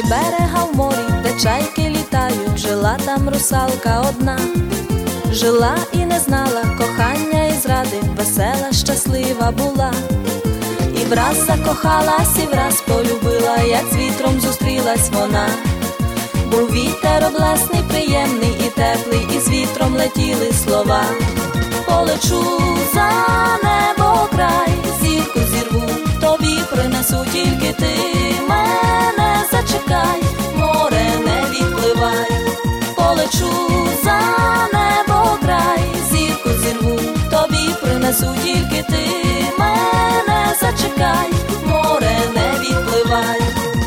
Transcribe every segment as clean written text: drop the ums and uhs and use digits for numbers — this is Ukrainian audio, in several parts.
берега в морі, де чайки літають, жила там русалка одна. Жила і не знала кохання і зради, весела, щаслива була. І враз закохалась, і враз полюбила, як з вітром зустрілась вона. Був вітер облесний, приємний і теплий, і з вітром летіли слова. Полечу за небо край, зірку зірву, тобі принесу, тільки ти мене зачекай, море не відпливай. Полечу за небо край, зірку зірву, тобі принесу, тільки ти мене зачекай, море не відпливай.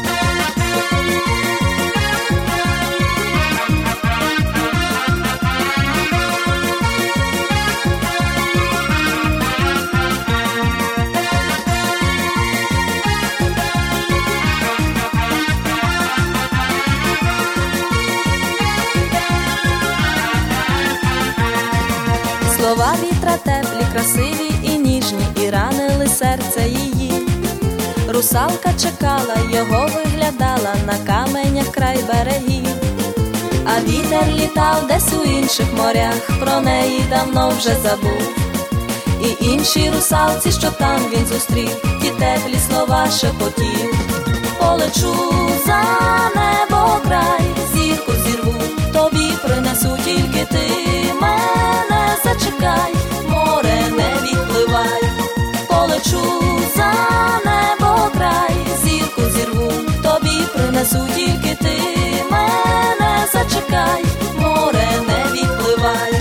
Слова вітра теплі, красиві і ніжні, і ранили серце її. Русалка чекала, його виглядала на каменях край берегів. А вітер літав десь у інших морях, про неї давно вже забув. І іншій русалці, що там він зустрів, ті теплі слова шепотів. Полечу за небо край, зірку зірву, тобі принесу, тільки ти мене зачекай, море не відпливай. Полечу за небо край, зірку зірву, тобі принесу, тільки ти мене зачекай, море не відпливай.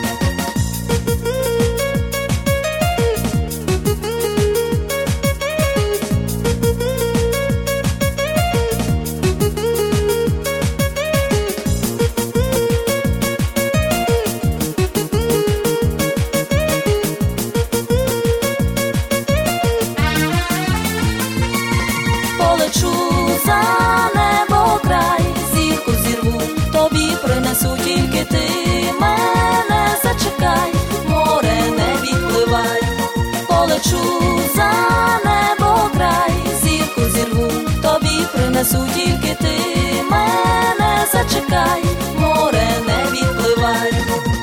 Полечу за небо край, зірку зірву, тобі принесу, тільки ти мене зачекай, море не відпливай. Полечу за небо край, зірку зірву, тобі принесу, тільки ти мене зачекай, море не відпливай.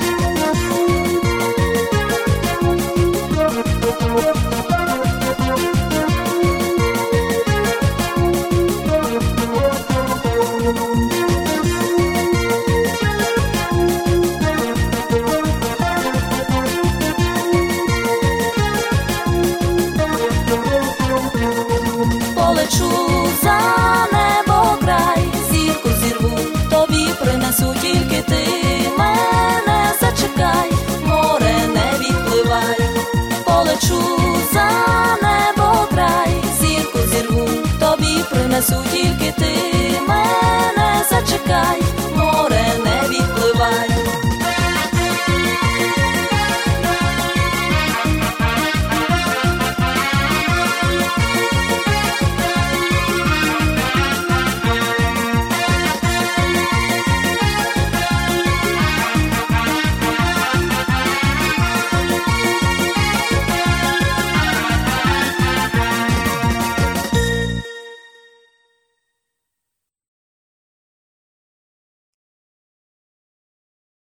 Полечу за небо край, зірку зірву, тобі принесу, тільки ти мене зачекай, море не відпливай. Полечу за небо край, зірку зірву, тобі принесу,